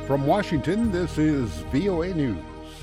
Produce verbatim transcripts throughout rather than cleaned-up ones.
From Washington, this is V O A News.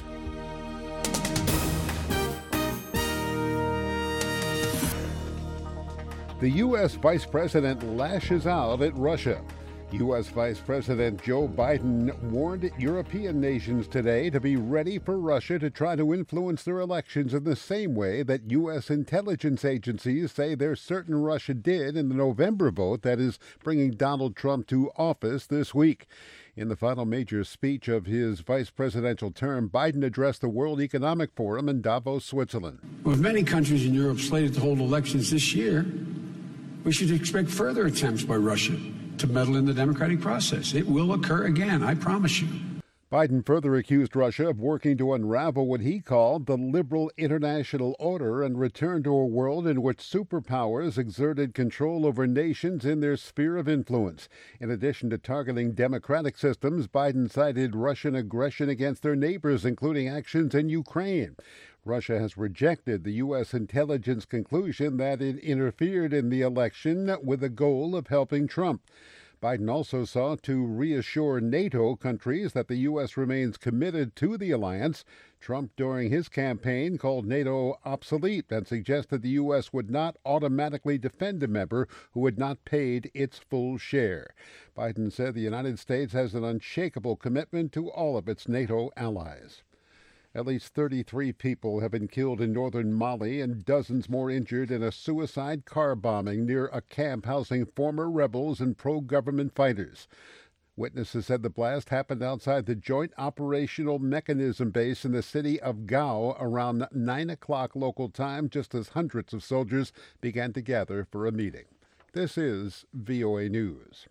The U S Vice President lashes out at Russia. U S Vice President Joe Biden warned European nations today to be ready for Russia to try to influence their elections in the same way that U S intelligence agencies say they're certain Russia did in the November vote that is bringing Donald Trump to office this week. In the final major speech of his vice presidential term, Biden addressed the World Economic Forum in Davos, Switzerland. With many countries in Europe slated to hold elections this year, we should expect further attempts by Russia to meddle in the democratic process. It will occur again, I promise you. Biden further accused Russia of working to unravel what he called the liberal international order and return to a world in which superpowers exerted control over nations in their sphere of influence. In addition to targeting democratic systems, Biden cited Russian aggression against their neighbors, including actions in Ukraine. Russia has rejected the U S intelligence conclusion that it interfered in the election with the goal of helping Trump. Biden also sought to reassure NATO countries that the U S remains committed to the alliance. Trump, during his campaign, called NATO obsolete and suggested the U S would not automatically defend a member who had not paid its full share. Biden said the United States has an unshakable commitment to all of its NATO allies. At least thirty-three people have been killed in northern Mali and dozens more injured in a suicide car bombing near a camp housing former rebels and pro-government fighters. Witnesses said the blast happened outside the Joint Operational Mechanism base in the city of Gao around nine o'clock local time, just as hundreds of soldiers began to gather for a meeting. This is V O A News.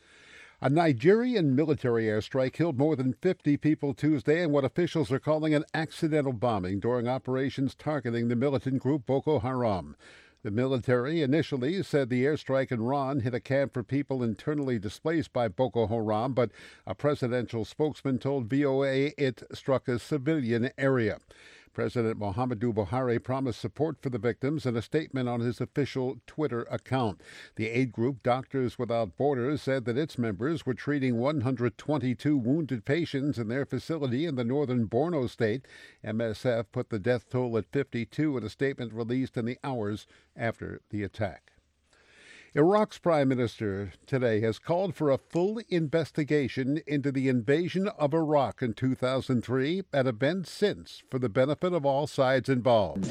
A Nigerian military airstrike killed more than fifty people Tuesday in what officials are calling an accidental bombing during operations targeting the militant group Boko Haram. The military initially said the airstrike in Ron hit a camp for people internally displaced by Boko Haram, but a presidential spokesman told V O A it struck a civilian area. President Muhammadu Buhari promised support for the victims in a statement on his official Twitter account. The aid group Doctors Without Borders said that its members were treating one hundred twenty-two wounded patients in their facility in the northern Borno state. M S F put the death toll at fifty-two in a statement released in the hours after the attack. Iraq's prime minister today has called for a full investigation into the invasion of Iraq in two thousand three and events since for the benefit of all sides involved.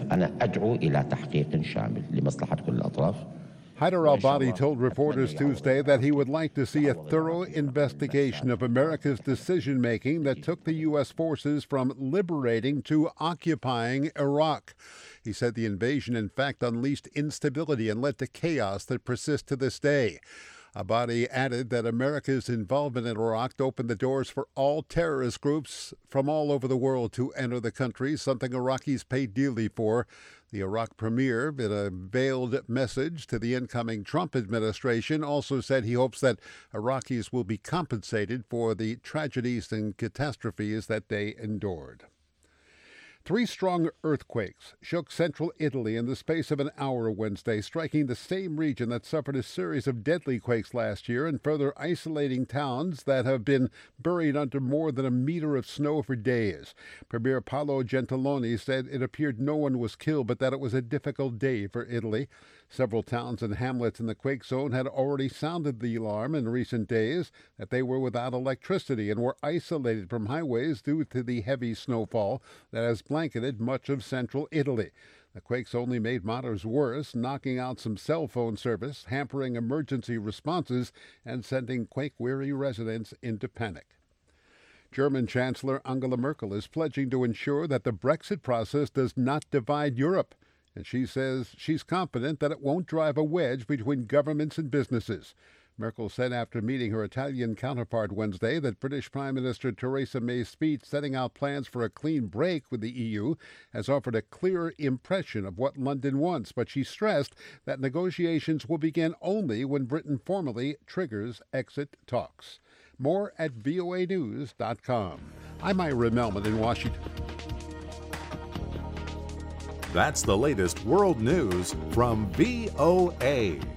Haider al-Abadi told reporters Tuesday that he would like to see a thorough investigation of America's decision-making that took the U S forces from liberating to occupying Iraq. He said the invasion, in fact, unleashed instability and led to chaos that persists to this day. Abadi added that America's involvement in Iraq opened the doors for all terrorist groups from all over the world to enter the country, something Iraqis paid dearly for. The Iraq premier, in a veiled message to the incoming Trump administration, also said he hopes that Iraqis will be compensated for the tragedies and catastrophes that they endured. Three strong earthquakes shook central Italy in the space of an hour Wednesday, striking the same region that suffered a series of deadly quakes last year and further isolating towns that have been buried under more than a meter of snow for days. Premier Paolo Gentiloni said it appeared no one was killed, but that it was a difficult day for Italy. Several towns and hamlets in the quake zone had already sounded the alarm in recent days that they were without electricity and were isolated from highways due to the heavy snowfall that has blanketed much of central Italy. The quakes only made matters worse, knocking out some cell phone service, hampering emergency responses, and sending quake-weary residents into panic. German Chancellor Angela Merkel is pledging to ensure that the Brexit process does not divide Europe, and she says she's confident that it won't drive a wedge between governments and businesses. Merkel said after meeting her Italian counterpart Wednesday that British Prime Minister Theresa May's speech setting out plans for a clean break with the E U has offered a clear impression of what London wants, but she stressed that negotiations will begin only when Britain formally triggers exit talks. More at V O A news dot com. I'm Ira Melman in Washington. That's the latest world news from V O A.